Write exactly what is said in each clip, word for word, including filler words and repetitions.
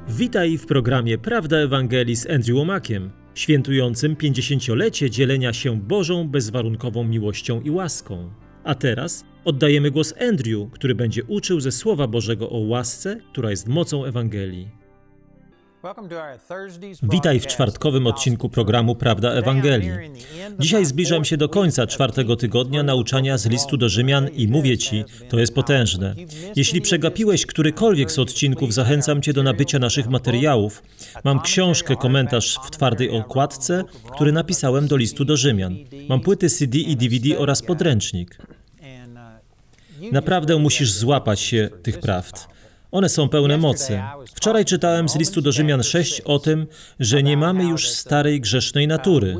Witaj w programie Prawda Ewangelii z Andrew Womakiem, świętującym pięćdziesięciolecie dzielenia się Bożą bezwarunkową miłością i łaską. A teraz oddajemy głos Andrew, który będzie uczył ze Słowa Bożego o łasce, która jest mocą Ewangelii. Witaj w czwartkowym odcinku programu Prawda Ewangelii. Dzisiaj zbliżam się do końca czwartego tygodnia nauczania z listu do Rzymian i mówię Ci, to jest potężne. Jeśli przegapiłeś którykolwiek z odcinków, zachęcam Cię do nabycia naszych materiałów. Mam książkę, komentarz w twardej okładce, który napisałem do listu do Rzymian. Mam płyty C D i D V D oraz podręcznik. Naprawdę musisz złapać się tych prawd. One są pełne mocy. Wczoraj czytałem z listu do Rzymian sześć o tym, że nie mamy już starej grzesznej natury.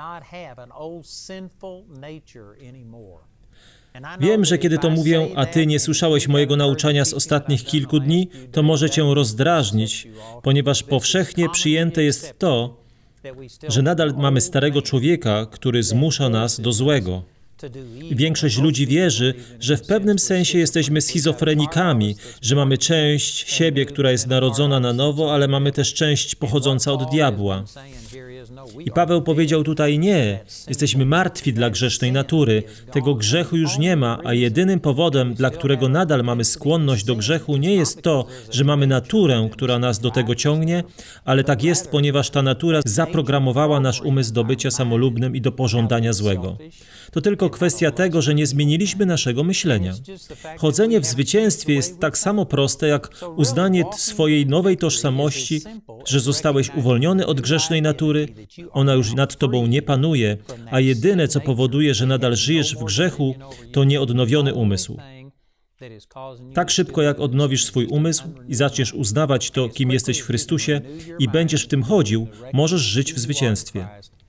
Wiem, że kiedy to mówię, a Ty nie słyszałeś mojego nauczania z ostatnich kilku dni, to może Cię rozdrażnić, ponieważ powszechnie przyjęte jest to, że nadal mamy starego człowieka, który zmusza nas do złego. Większość ludzi wierzy, że w pewnym sensie jesteśmy schizofrenikami, że mamy część siebie, która jest narodzona na nowo, ale mamy też część pochodząca od diabła. I Paweł powiedział tutaj nie, jesteśmy martwi dla grzesznej natury, tego grzechu już nie ma, a jedynym powodem, dla którego nadal mamy skłonność do grzechu, nie jest to, że mamy naturę, która nas do tego ciągnie, ale tak jest, ponieważ ta natura zaprogramowała nasz umysł do bycia samolubnym i do pożądania złego. To tylko kwestia tego, że nie zmieniliśmy naszego myślenia. Chodzenie w zwycięstwie jest tak samo proste, jak uznanie swojej nowej tożsamości, że zostałeś uwolniony od grzesznej natury, ona już nad tobą nie panuje, a jedyne, co powoduje, że nadal żyjesz w grzechu, to nieodnowiony umysł. Tak szybko, jak odnowisz swój umysł i zaczniesz uznawać to, kim jesteś w Chrystusie i będziesz w tym chodził, możesz żyć w zwycięstwie.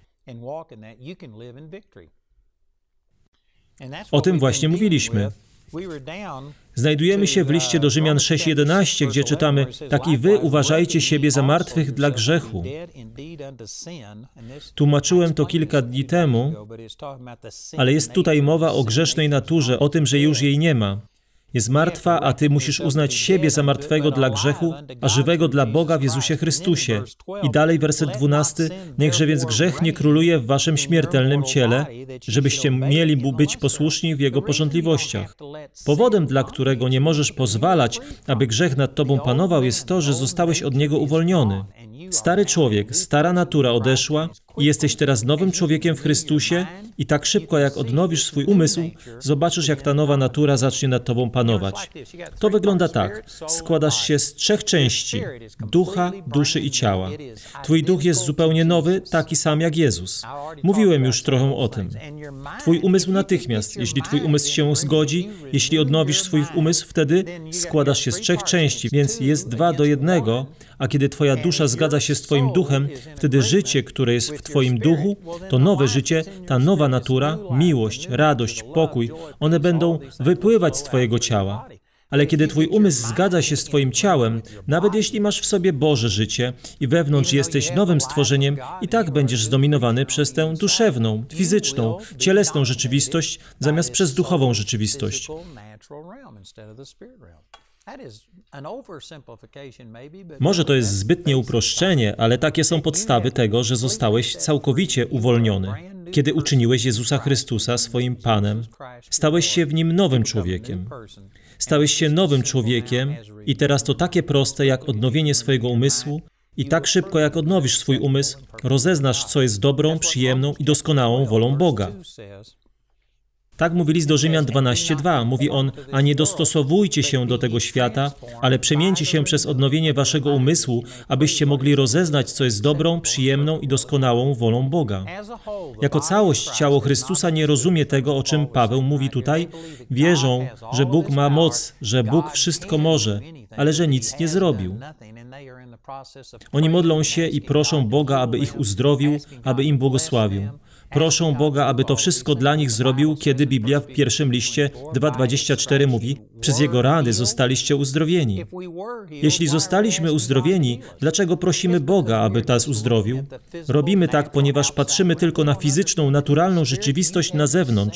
O tym właśnie mówiliśmy. Znajdujemy się w liście do Rzymian sześć jedenaście, gdzie czytamy: tak i wy uważajcie siebie za martwych dla grzechu. Tłumaczyłem to kilka dni temu, ale jest tutaj mowa o grzesznej naturze, o tym, że już jej nie ma. Jest martwa, a ty musisz uznać siebie za martwego dla grzechu, a żywego dla Boga w Jezusie Chrystusie. I dalej werset dwunasty. Niechże więc grzech nie króluje w waszym śmiertelnym ciele, żebyście mieli mu być posłuszni w jego pożądliwościach. Powodem, dla którego nie możesz pozwalać, aby grzech nad tobą panował, jest to, że zostałeś od niego uwolniony. Stary człowiek, stara natura odeszła i jesteś teraz nowym człowiekiem w Chrystusie i tak szybko, jak odnowisz swój umysł, zobaczysz, jak ta nowa natura zacznie nad tobą panować. To wygląda tak. Składasz się z trzech części: ducha, duszy i ciała. Twój duch jest zupełnie nowy, taki sam jak Jezus. Mówiłem już trochę o tym. Twój umysł natychmiast, jeśli twój umysł się zgodzi, jeśli odnowisz swój umysł, wtedy składasz się z trzech części, więc jest dwa do jednego, a kiedy twoja dusza zgadza się z twoim duchem, wtedy życie, które jest w twoim duchu, to nowe życie, ta nowa natura, miłość, radość, pokój, one będą wypływać z twojego ciała. Ale kiedy twój umysł zgadza się z twoim ciałem, nawet jeśli masz w sobie Boże życie i wewnątrz jesteś nowym stworzeniem, i tak będziesz zdominowany przez tę duszewną, fizyczną, cielesną rzeczywistość, zamiast przez duchową rzeczywistość. Może to jest zbytnie uproszczenie, ale takie są podstawy tego, że zostałeś całkowicie uwolniony. Kiedy uczyniłeś Jezusa Chrystusa swoim Panem, stałeś się w Nim nowym człowiekiem. Stałeś się nowym człowiekiem i teraz to takie proste jak odnowienie swojego umysłu i tak szybko jak odnowisz swój umysł, rozeznasz, co jest dobrą, przyjemną i doskonałą wolą Boga. Tak mówi list do Rzymian dwanaście dwa. Mówi on: a nie dostosowujcie się do tego świata, ale przemieńcie się przez odnowienie waszego umysłu, abyście mogli rozeznać, co jest dobrą, przyjemną i doskonałą wolą Boga. Jako całość ciało Chrystusa nie rozumie tego, o czym Paweł mówi tutaj. Wierzą, że Bóg ma moc, że Bóg wszystko może, ale że nic nie zrobił. Oni modlą się i proszą Boga, aby ich uzdrowił, aby im błogosławił. Proszą Boga, aby to wszystko dla nich zrobił, kiedy Biblia w pierwszym liście dwa dwadzieścia cztery mówi: przez Jego rany zostaliście uzdrowieni. Jeśli zostaliśmy uzdrowieni, dlaczego prosimy Boga, aby nas uzdrowił? Robimy tak, ponieważ patrzymy tylko na fizyczną, naturalną rzeczywistość na zewnątrz,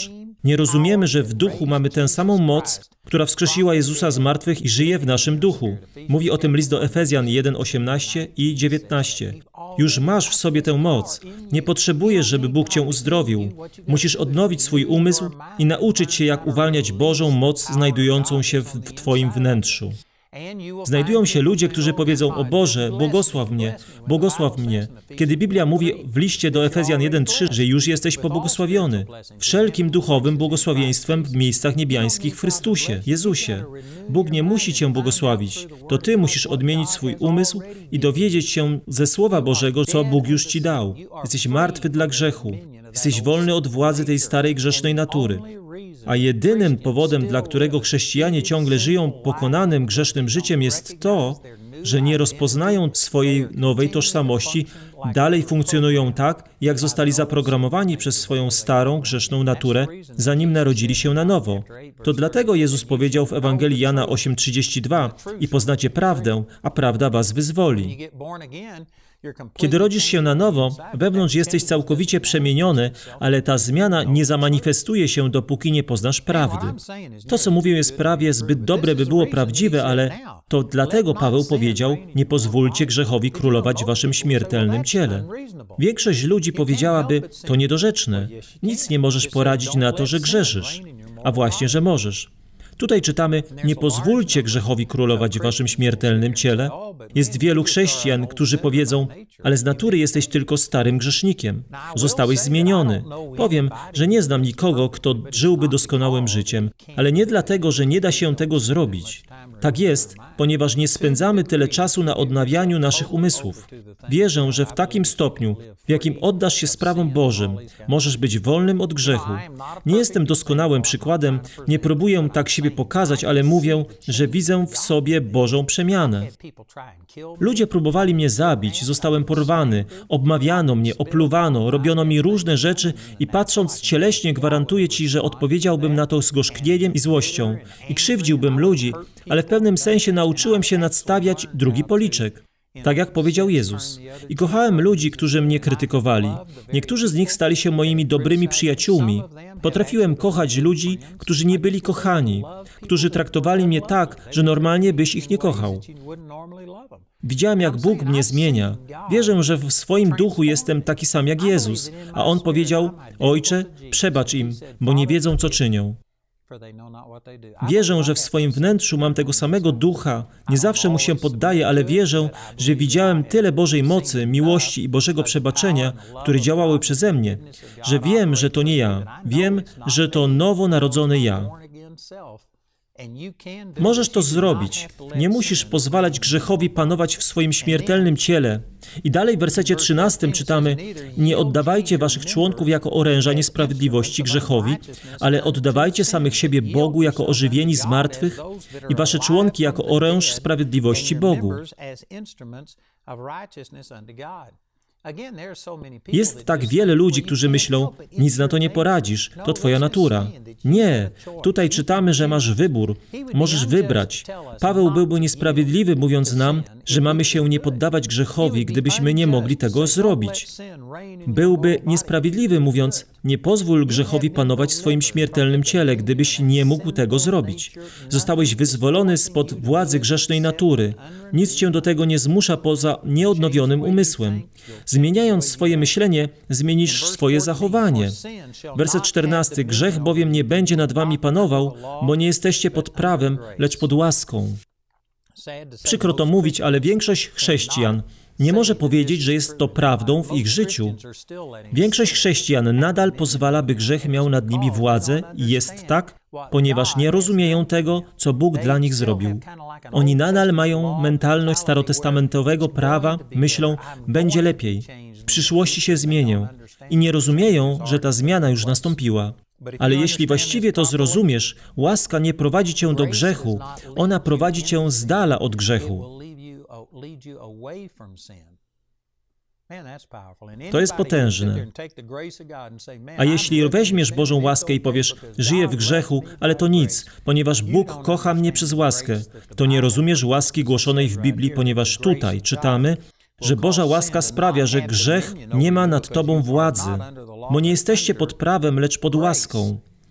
Nie rozumiemy, że w duchu mamy tę samą moc, która wskrzesiła Jezusa z martwych i żyje w naszym duchu. Mówi o tym list do Efezjan jeden, osiemnaście i dziewiętnaście. Już masz w sobie tę moc. Nie potrzebujesz, żeby Bóg cię uzdrowił. Musisz odnowić swój umysł i nauczyć się, jak uwalniać Bożą moc znajdującą się w, w twoim wnętrzu. Znajdują się ludzie, którzy powiedzą: o Boże, błogosław mnie, błogosław mnie. Kiedy Biblia mówi w liście do Efezjan jeden trzy, że już jesteś pobłogosławiony wszelkim duchowym błogosławieństwem w miejscach niebiańskich w Chrystusie, Jezusie. Bóg nie musi cię błogosławić. To ty musisz odmienić swój umysł i dowiedzieć się ze Słowa Bożego, co Bóg już ci dał. Jesteś martwy dla grzechu. Jesteś wolny od władzy tej starej grzesznej natury. A jedynym powodem, dla którego chrześcijanie ciągle żyją pokonanym grzesznym życiem, jest to, że nie rozpoznają swojej nowej tożsamości, dalej funkcjonują tak, jak zostali zaprogramowani przez swoją starą, grzeszną naturę, zanim narodzili się na nowo. To dlatego Jezus powiedział w Ewangelii Jana osiem trzydzieści dwa: i poznacie prawdę, a prawda was wyzwoli. Kiedy rodzisz się na nowo, wewnątrz jesteś całkowicie przemieniony, ale ta zmiana nie zamanifestuje się, dopóki nie poznasz prawdy. To, co mówię, jest prawie zbyt dobre, by było prawdziwe, ale to dlatego Paweł powiedział: nie pozwólcie grzechowi królować w waszym śmiertelnym ciele. Większość ludzi powiedziałaby: to niedorzeczne. Nic nie możesz poradzić na to, że grzeszysz. A właśnie, że możesz. Tutaj czytamy: nie pozwólcie grzechowi królować w waszym śmiertelnym ciele. Jest wielu chrześcijan, którzy powiedzą: ale z natury jesteś tylko starym grzesznikiem. Zostałeś zmieniony. Powiem, że nie znam nikogo, kto żyłby doskonałym życiem, ale nie dlatego, że nie da się tego zrobić. Tak jest, ponieważ nie spędzamy tyle czasu na odnawianiu naszych umysłów. Wierzę, że w takim stopniu, w jakim oddasz się sprawom Bożym, możesz być wolnym od grzechu. Nie jestem doskonałym przykładem, nie próbuję tak siebie pokazać, ale mówię, że widzę w sobie Bożą przemianę. Ludzie próbowali mnie zabić, zostałem porwany, obmawiano mnie, opluwano, robiono mi różne rzeczy i patrząc cieleśnie gwarantuję Ci, że odpowiedziałbym na to z gorzknieniem i złością i krzywdziłbym ludzi, ale w pewnym sensie nauczyłem się nadstawiać drugi policzek. Tak jak powiedział Jezus. I kochałem ludzi, którzy mnie krytykowali. Niektórzy z nich stali się moimi dobrymi przyjaciółmi. Potrafiłem kochać ludzi, którzy nie byli kochani, którzy traktowali mnie tak, że normalnie byś ich nie kochał. Widziałem, jak Bóg mnie zmienia. Wierzę, że w swoim duchu jestem taki sam jak Jezus. A On powiedział: Ojcze, przebacz im, bo nie wiedzą, co czynią. Wierzę, że w swoim wnętrzu mam tego samego ducha. Nie zawsze mu się poddaję, ale wierzę, że widziałem tyle Bożej mocy, miłości i Bożego przebaczenia, które działały przeze mnie, że wiem, że to nie ja. Wiem, że to nowonarodzony ja. Możesz to zrobić. Nie musisz pozwalać grzechowi panować w swoim śmiertelnym ciele. I dalej w wersecie trzynastym czytamy: nie oddawajcie waszych członków jako oręża niesprawiedliwości grzechowi, ale oddawajcie samych siebie Bogu jako ożywieni z martwych i wasze członki jako oręż sprawiedliwości Bogu. Jest tak wiele ludzi, którzy myślą: nic na to nie poradzisz, to twoja natura. Nie, tutaj czytamy, że masz wybór, możesz wybrać. Paweł byłby niesprawiedliwy, mówiąc nam, że mamy się nie poddawać grzechowi, gdybyśmy nie mogli tego zrobić. Byłby niesprawiedliwy, mówiąc: nie pozwól grzechowi panować w swoim śmiertelnym ciele, gdybyś nie mógł tego zrobić. Zostałeś wyzwolony spod władzy grzesznej natury. Nic cię do tego nie zmusza poza nieodnowionym umysłem. Zmieniając swoje myślenie, zmienisz swoje zachowanie. Werset czternasty. Grzech bowiem nie będzie nad wami panował, bo nie jesteście pod prawem, lecz pod łaską. Przykro to mówić, ale większość chrześcijan nie może powiedzieć, że jest to prawdą w ich życiu. Większość chrześcijan nadal pozwala, by grzech miał nad nimi władzę i jest tak, ponieważ nie rozumieją tego, co Bóg dla nich zrobił. Oni nadal mają mentalność starotestamentowego prawa, myślą: będzie lepiej, w przyszłości się zmienię i nie rozumieją, że ta zmiana już nastąpiła. Ale jeśli właściwie to zrozumiesz, łaska nie prowadzi cię do grzechu, ona prowadzi cię z dala od grzechu. To jest potężne. A jeśli weźmiesz Bożą łaskę i powiesz: żyję w grzechu, ale to nic, ponieważ Bóg kocha mnie przez łaskę, to nie rozumiesz łaski głoszonej w Biblii, ponieważ tutaj czytamy, że Boża łaska sprawia, że grzech nie ma nad tobą władzy, bo nie jesteście pod prawem, lecz pod łaską.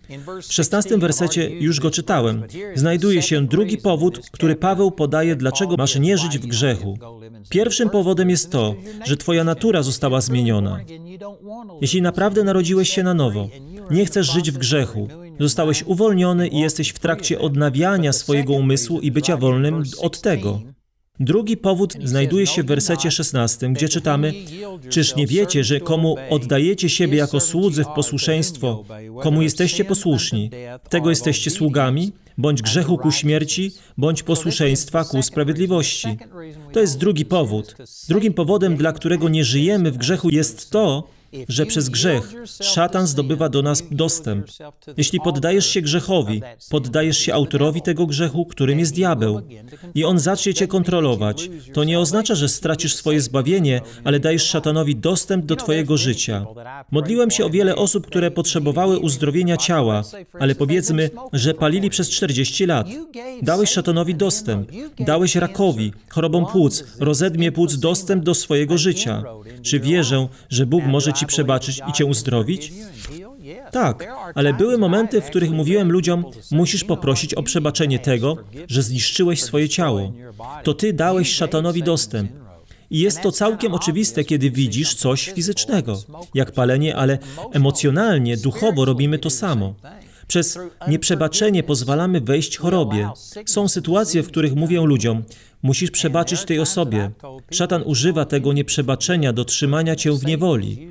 W szesnastym wersecie już go czytałem. Znajduje się drugi powód, który Paweł podaje, dlaczego masz nie żyć w grzechu. Pierwszym powodem jest to, że twoja natura została zmieniona. Jeśli naprawdę narodziłeś się na nowo, nie chcesz żyć w grzechu, zostałeś uwolniony i jesteś w trakcie odnawiania swojego umysłu i bycia wolnym od tego. Drugi powód znajduje się w wersecie szesnastym, gdzie czytamy: czyż nie wiecie, że komu oddajecie siebie jako słudzy w posłuszeństwo, komu jesteście posłuszni, tego jesteście sługami, bądź grzechu ku śmierci, bądź posłuszeństwa ku sprawiedliwości. To jest drugi powód. Drugim powodem, dla którego nie żyjemy w grzechu, jest to, że przez grzech szatan zdobywa do nas dostęp. Jeśli poddajesz się grzechowi, poddajesz się autorowi tego grzechu, którym jest diabeł, i on zacznie cię kontrolować, to nie oznacza, że stracisz swoje zbawienie, ale dajesz szatanowi dostęp do twojego życia. Modliłem się o wiele osób, które potrzebowały uzdrowienia ciała, ale powiedzmy, że palili przez czterdzieści lat. Dałeś szatanowi dostęp, dałeś rakowi, chorobom płuc, rozedmie płuc dostęp do swojego życia. Czy wierzę, że Bóg może ci przebaczyć i cię uzdrowić? Tak, ale były momenty, w których mówiłem ludziom: musisz poprosić o przebaczenie tego, że zniszczyłeś swoje ciało. To ty dałeś szatanowi dostęp. I jest to całkiem oczywiste, kiedy widzisz coś fizycznego, jak palenie, ale emocjonalnie, duchowo robimy to samo. Przez nieprzebaczenie pozwalamy wejść chorobie. Są sytuacje, w których mówię ludziom: musisz przebaczyć tej osobie. Szatan używa tego nieprzebaczenia do trzymania cię w niewoli.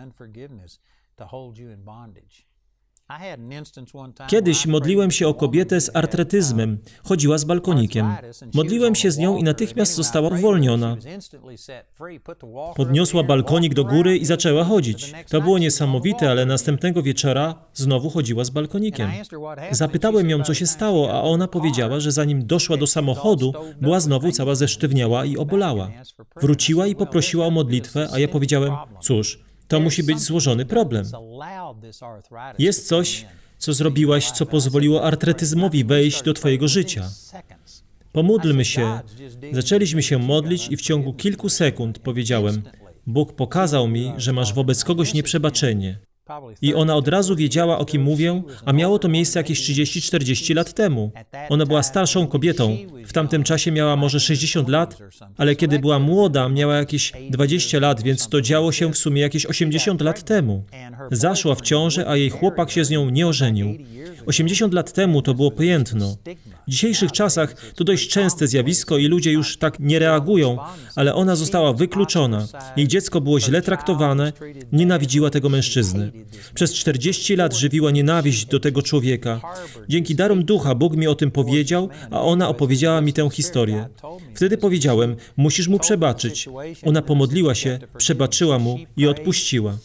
Kiedyś modliłem się o kobietę z artretyzmem. Chodziła z balkonikiem. Modliłem się z nią i natychmiast została uwolniona. Podniosła balkonik do góry i zaczęła chodzić. To było niesamowite, ale następnego wieczora znowu chodziła z balkonikiem. Zapytałem ją, co się stało, a ona powiedziała, że zanim doszła do samochodu, była znowu cała zesztywniała i obolała. Wróciła i poprosiła o modlitwę, a ja powiedziałem: cóż, to musi być złożony problem. Jest coś, co zrobiłaś, co pozwoliło artretyzmowi wejść do twojego życia. Pomódlmy się. Zaczęliśmy się modlić i w ciągu kilku sekund powiedziałem: Bóg pokazał mi, że masz wobec kogoś nieprzebaczenie. I ona od razu wiedziała, o kim mówię, a miało to miejsce jakieś trzydzieści czterdzieści lat temu. Ona była starszą kobietą. W tamtym czasie miała może sześćdziesiąt lat, ale kiedy była młoda, miała jakieś dwadzieścia lat, więc to działo się w sumie jakieś osiemdziesiąt lat temu. Zaszła w ciążę, a jej chłopak się z nią nie ożenił. osiemdziesiąt lat temu to było pojętno. W dzisiejszych czasach to dość częste zjawisko i ludzie już tak nie reagują, ale ona została wykluczona. Jej dziecko było źle traktowane, nienawidziła tego mężczyzny. Przez czterdzieści lat żywiła nienawiść do tego człowieka. Dzięki darom ducha Bóg mi o tym powiedział, a ona opowiedziała mi tę historię. Wtedy powiedziałem: musisz mu przebaczyć. Ona pomodliła się, przebaczyła mu i odpuściła.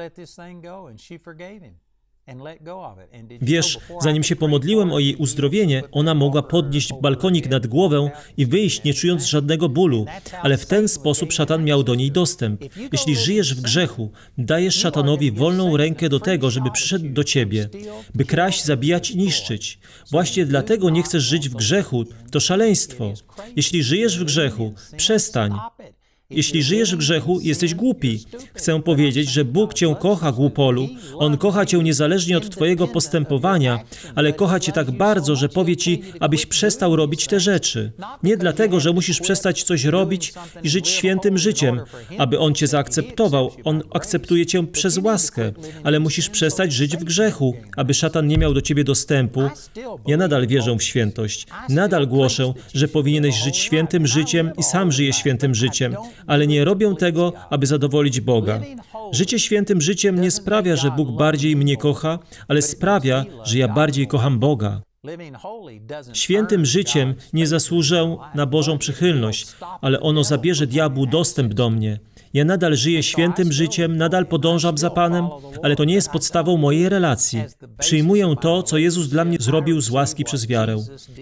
Wiesz, zanim się pomodliłem o jej uzdrowienie, ona mogła podnieść balkonik nad głowę i wyjść, nie czując żadnego bólu, ale w ten sposób szatan miał do niej dostęp. Jeśli żyjesz w grzechu, dajesz szatanowi wolną rękę do tego, żeby przyszedł do ciebie, by kraść, zabijać i niszczyć. Właśnie dlatego nie chcesz żyć w grzechu. To szaleństwo. Jeśli żyjesz w grzechu, przestań. Jeśli żyjesz w grzechu, jesteś głupi. Chcę powiedzieć, że Bóg cię kocha, głupolu. On kocha cię niezależnie od twojego postępowania, ale kocha cię tak bardzo, że powie ci, abyś przestał robić te rzeczy. Nie dlatego, że musisz przestać coś robić i żyć świętym życiem, aby On cię zaakceptował. On akceptuje cię przez łaskę, ale musisz przestać żyć w grzechu, aby szatan nie miał do ciebie dostępu. Ja nadal wierzę w świętość. Nadal głoszę, że powinieneś żyć świętym życiem i sam żyję świętym życiem. Ale nie robię tego, aby zadowolić Boga. Życie świętym życiem nie sprawia, że Bóg bardziej mnie kocha, ale sprawia, że ja bardziej kocham Boga. Świętym życiem nie zasłużę na Bożą przychylność, ale ono zabierze diabłu dostęp do mnie. Ja nadal żyję świętym życiem, nadal podążam za Panem, ale to nie jest podstawą mojej relacji. Przyjmuję to, co Jezus dla mnie zrobił z łaski przez wiarę.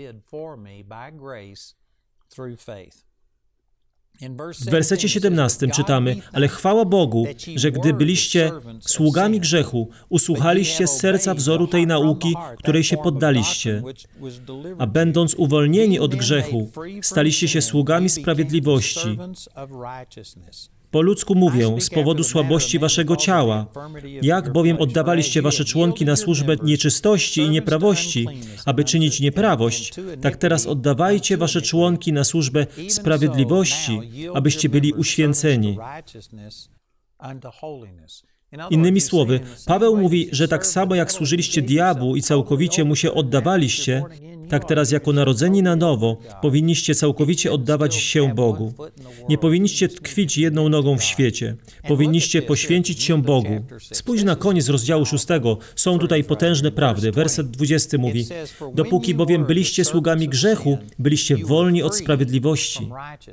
W wersecie siedemnastym czytamy: ale chwała Bogu, że gdy byliście sługami grzechu, usłuchaliście z serca wzoru tej nauki, której się poddaliście, a będąc uwolnieni od grzechu, staliście się sługami sprawiedliwości. Po ludzku mówię, z powodu słabości waszego ciała. Jak bowiem oddawaliście wasze członki na służbę nieczystości i nieprawości, aby czynić nieprawość, tak teraz oddawajcie wasze członki na służbę sprawiedliwości, abyście byli uświęceni. Innymi słowy, Paweł mówi, że tak samo jak służyliście diabłu i całkowicie mu się oddawaliście, tak teraz jako narodzeni na nowo powinniście całkowicie oddawać się Bogu. Nie powinniście tkwić jedną nogą w świecie. Powinniście poświęcić się Bogu. Spójrz na koniec rozdziału szóstego. Są tutaj potężne prawdy. Werset dwudziesty mówi: dopóki bowiem byliście sługami grzechu, byliście wolni od sprawiedliwości.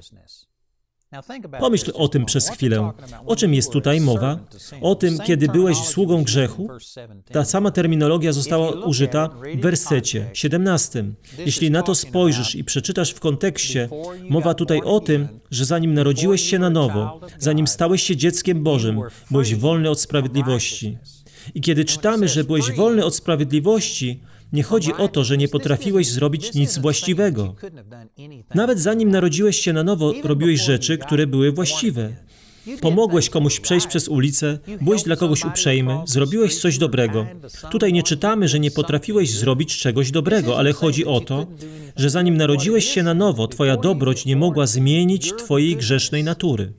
Pomyśl o tym przez chwilę. O czym jest tutaj mowa? O tym, kiedy byłeś sługą grzechu? Ta sama terminologia została użyta w wersecie siedemnastym. Jeśli na to spojrzysz i przeczytasz w kontekście, mowa tutaj o tym, że zanim narodziłeś się na nowo, zanim stałeś się dzieckiem Bożym, byłeś wolny od sprawiedliwości. I kiedy czytamy, że byłeś wolny od sprawiedliwości, nie chodzi o to, że nie potrafiłeś zrobić nic właściwego. Nawet zanim narodziłeś się na nowo, robiłeś rzeczy, które były właściwe. Pomogłeś komuś przejść przez ulicę, byłeś dla kogoś uprzejmy, zrobiłeś coś dobrego. Tutaj nie czytamy, że nie potrafiłeś zrobić czegoś dobrego, ale chodzi o to, że zanim narodziłeś się na nowo, twoja dobroć nie mogła zmienić twojej grzesznej natury.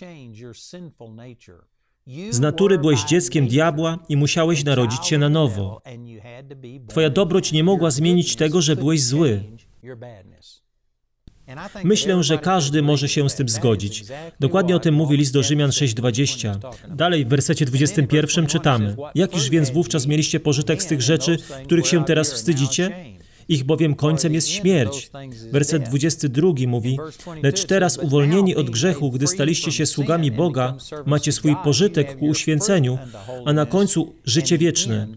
Z natury byłeś dzieckiem diabła i musiałeś narodzić się na nowo. Twoja dobroć nie mogła zmienić tego, że byłeś zły. Myślę, że każdy może się z tym zgodzić. Dokładnie o tym mówi list do Rzymian sześć dwadzieścia. Dalej w wersecie dwudziestym pierwszym czytamy: jakiż więc wówczas mieliście pożytek z tych rzeczy, których się teraz wstydzicie? Ich bowiem końcem jest śmierć. Werset dwudziesty drugi mówi: lecz teraz uwolnieni od grzechu, gdy staliście się sługami Boga, macie swój pożytek ku uświęceniu, a na końcu życie wieczne.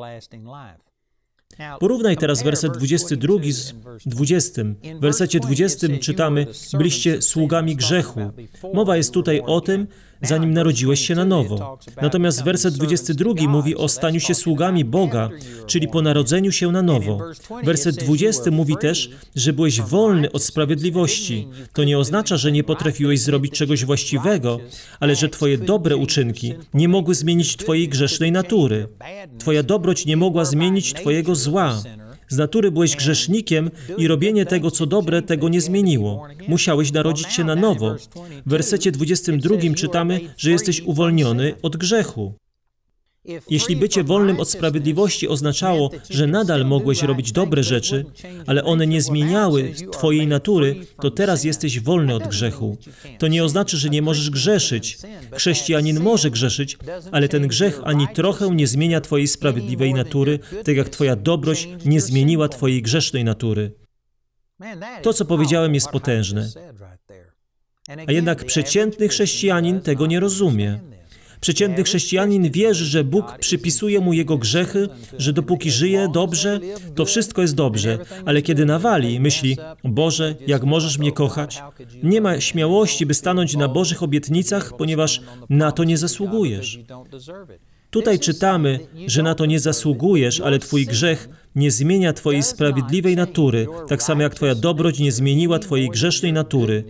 Porównaj teraz werset dwudziesty drugi z dwudziestym. W wersecie dwudziestym czytamy: byliście sługami grzechu. Mowa jest tutaj o tym, zanim narodziłeś się na nowo. Natomiast werset dwudziesty drugi mówi o staniu się sługami Boga, czyli po narodzeniu się na nowo. Werset dwudziesty mówi też, że byłeś wolny od sprawiedliwości. To nie oznacza, że nie potrafiłeś zrobić czegoś właściwego, ale że twoje dobre uczynki nie mogły zmienić twojej grzesznej natury. Twoja dobroć nie mogła zmienić twojego zła. Z natury byłeś grzesznikiem i robienie tego, co dobre, tego nie zmieniło. Musiałeś narodzić się na nowo. W wersecie dwudziestym drugim czytamy, że jesteś uwolniony od grzechu. Jeśli bycie wolnym od sprawiedliwości oznaczało, że nadal mogłeś robić dobre rzeczy, ale one nie zmieniały twojej natury, to teraz jesteś wolny od grzechu. To nie oznacza, że nie możesz grzeszyć. Chrześcijanin może grzeszyć, ale ten grzech ani trochę nie zmienia twojej sprawiedliwej natury, tak jak twoja dobroć nie zmieniła twojej grzesznej natury. To, co powiedziałem, jest potężne. A jednak przeciętny chrześcijanin tego nie rozumie. Przeciętny chrześcijanin wierzy, że Bóg przypisuje mu jego grzechy, że dopóki żyje dobrze, to wszystko jest dobrze, ale kiedy nawali, myśli: Boże, jak możesz mnie kochać? Nie ma śmiałości, by stanąć na Bożych obietnicach, ponieważ na to nie zasługujesz. Tutaj czytamy, że na to nie zasługujesz, ale twój grzech nie zmienia twojej sprawiedliwej natury, tak samo jak twoja dobroć nie zmieniła twojej grzesznej natury.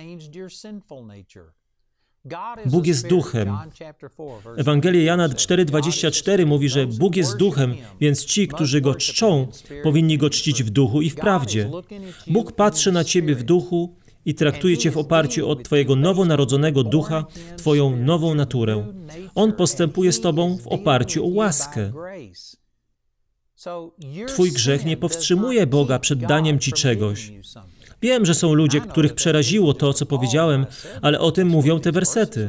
Bóg jest duchem. Ewangelia Jana cztery dwadzieścia cztery mówi, że Bóg jest duchem, więc ci, którzy Go czczą, powinni Go czcić w duchu i w prawdzie. Bóg patrzy na ciebie w duchu i traktuje cię w oparciu od twojego nowonarodzonego ducha, twoją nową naturę. On postępuje z tobą w oparciu o łaskę. Twój grzech nie powstrzymuje Boga przed daniem ci czegoś. Wiem, że są ludzie, których przeraziło to, co powiedziałem, ale o tym mówią te wersety.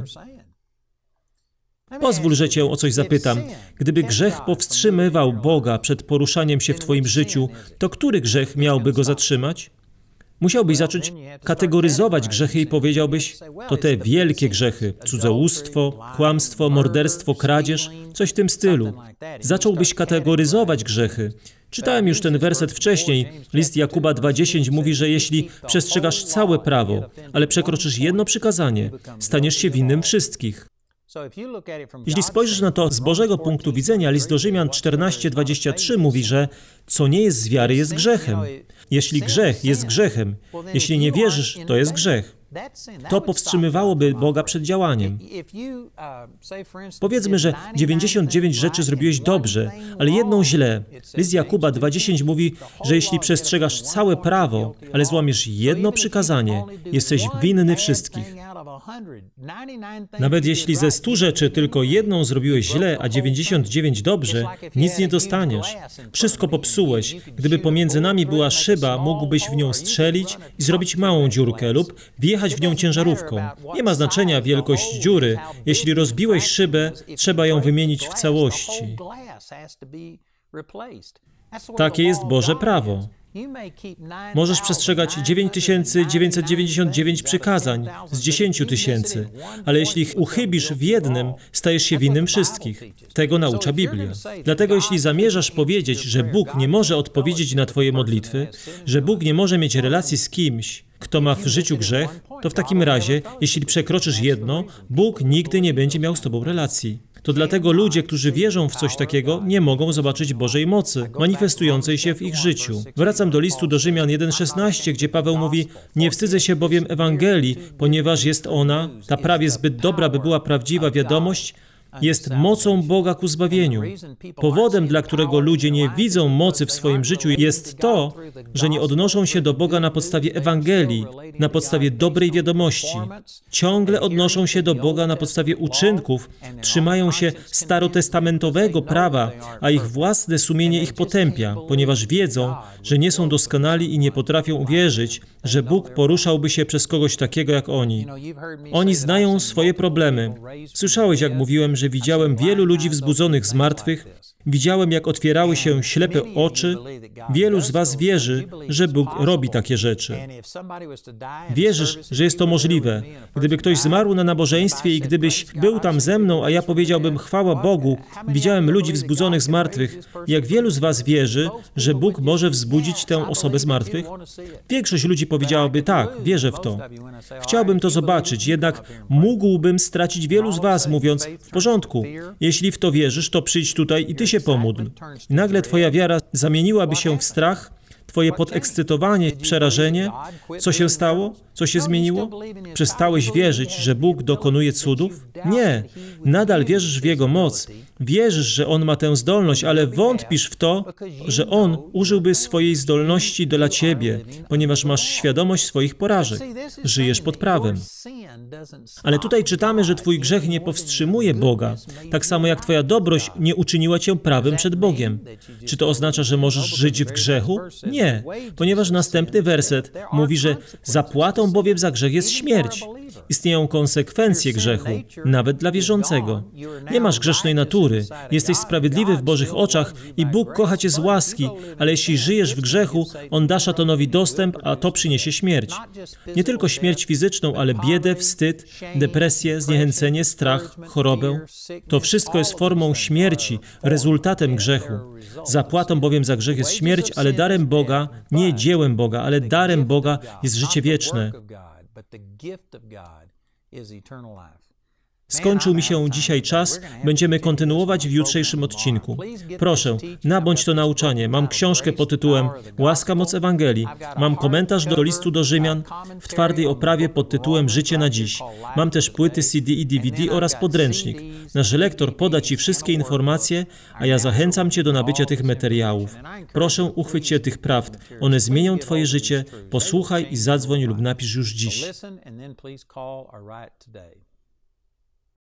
Pozwól, że cię o coś zapytam. Gdyby grzech powstrzymywał Boga przed poruszaniem się w twoim życiu, to który grzech miałby go zatrzymać? Musiałbyś zacząć kategoryzować grzechy i powiedziałbyś: to te wielkie grzechy, cudzołóstwo, kłamstwo, morderstwo, kradzież, coś w tym stylu. Zacząłbyś kategoryzować grzechy. Czytałem już ten werset wcześniej. List Jakuba dwa dziesięć mówi, że jeśli przestrzegasz całe prawo, ale przekroczysz jedno przykazanie, staniesz się winnym wszystkich. Jeśli spojrzysz na to z Bożego punktu widzenia, list do Rzymian czternaście dwadzieścia trzy mówi, że co nie jest z wiary, jest grzechem. Jeśli grzech jest grzechem, jeśli nie wierzysz, to jest grzech. To powstrzymywałoby Boga przed działaniem. Powiedzmy, że dziewięćdziesiąt dziewięć rzeczy zrobiłeś dobrze, ale jedną źle. List Jakuba dwa dziesięć mówi, że jeśli przestrzegasz całe prawo, ale złamiesz jedno przykazanie, jesteś winny wszystkich. Nawet jeśli ze stu rzeczy tylko jedną zrobiłeś źle, a dziewięćdziesiąt dziewięć dobrze, nic nie dostaniesz. Wszystko popsułeś. Gdyby pomiędzy nami była szyba, mógłbyś w nią strzelić i zrobić małą dziurkę lub wjechać w nią ciężarówką. Nie ma znaczenia wielkość dziury. Jeśli rozbiłeś szybę, trzeba ją wymienić w całości. Takie jest Boże prawo. Możesz przestrzegać dziewięć tysięcy dziewięćset dziewięćdziesiąt dziewięć przykazań z dziesięciu tysięcy, ale jeśli uchybisz w jednym, stajesz się winnym wszystkich. Tego naucza Biblia. Dlatego jeśli zamierzasz powiedzieć, że Bóg nie może odpowiedzieć na twoje modlitwy, że Bóg nie może mieć relacji z kimś, kto ma w życiu grzech, to w takim razie, jeśli przekroczysz jedno, Bóg nigdy nie będzie miał z tobą relacji. To dlatego ludzie, którzy wierzą w coś takiego, nie mogą zobaczyć Bożej mocy, manifestującej się w ich życiu. Wracam do listu do Rzymian jeden szesnaście, gdzie Paweł mówi: nie wstydzę się bowiem Ewangelii, ponieważ jest ona, ta prawie zbyt dobra, by była prawdziwa wiadomość, jest mocą Boga ku zbawieniu. Powodem, dla którego ludzie nie widzą mocy w swoim życiu, jest to, że nie odnoszą się do Boga na podstawie Ewangelii, na podstawie dobrej wiadomości. Ciągle odnoszą się do Boga na podstawie uczynków, trzymają się starotestamentowego prawa, a ich własne sumienie ich potępia, ponieważ wiedzą, że nie są doskonali i nie potrafią uwierzyć, że Bóg poruszałby się przez kogoś takiego jak oni. Oni znają swoje problemy. Słyszałeś, jak mówiłem, że widziałem wielu ludzi wzbudzonych z martwych, widziałem, jak otwierały się ślepe oczy. Wielu z was wierzy, że Bóg robi takie rzeczy. Wierzysz, że jest to możliwe. Gdyby ktoś zmarł na nabożeństwie i gdybyś był tam ze mną, a ja powiedziałbym: chwała Bogu, widziałem ludzi wzbudzonych z martwych. Jak wielu z was wierzy, że Bóg może wzbudzić tę osobę z martwych? Większość ludzi powiedziałaby: tak, wierzę w to. Chciałbym to zobaczyć, jednak mógłbym stracić wielu z was, mówiąc: w porządku, jeśli w to wierzysz, to przyjdź tutaj i ty się pomódl. I nagle twoja wiara zamieniłaby się w strach, twoje podekscytowanie, przerażenie. Co się stało? Co się zmieniło? Przestałeś wierzyć, że Bóg dokonuje cudów? Nie. Nadal wierzysz w Jego moc. Wierzysz, że On ma tę zdolność, ale wątpisz w to, że On użyłby swojej zdolności dla ciebie, ponieważ masz świadomość swoich porażek. Żyjesz pod prawem. Ale tutaj czytamy, że twój grzech nie powstrzymuje Boga, tak samo jak twoja dobroć nie uczyniła cię prawym przed Bogiem. Czy to oznacza, że możesz żyć w grzechu? Nie, ponieważ następny werset mówi, że zapłatą bowiem za grzech jest śmierć. Istnieją konsekwencje grzechu, nawet dla wierzącego. Nie masz grzesznej natury, jesteś sprawiedliwy w Bożych oczach i Bóg kocha cię z łaski, ale jeśli żyjesz w grzechu, On da szatanowi dostęp, a to przyniesie śmierć. Nie tylko śmierć fizyczną, ale biedę, wstyd, depresję, zniechęcenie, strach, chorobę. To wszystko jest formą śmierci, rezultatem grzechu. Zapłatą bowiem za grzech jest śmierć, ale darem Boga, nie dziełem Boga, ale darem Boga jest życie wieczne. Skończył mi się dzisiaj czas, będziemy kontynuować w jutrzejszym odcinku. Proszę, nabądź to nauczanie. Mam książkę pod tytułem Łaska, moc Ewangelii. Mam komentarz do listu do Rzymian w twardej oprawie pod tytułem Życie na dziś. Mam też płyty C D i D V D oraz podręcznik. Nasz lektor poda ci wszystkie informacje, a ja zachęcam cię do nabycia tych materiałów. Proszę, uchwyć się tych prawd. One zmienią twoje życie. Posłuchaj i zadzwoń lub napisz już dziś.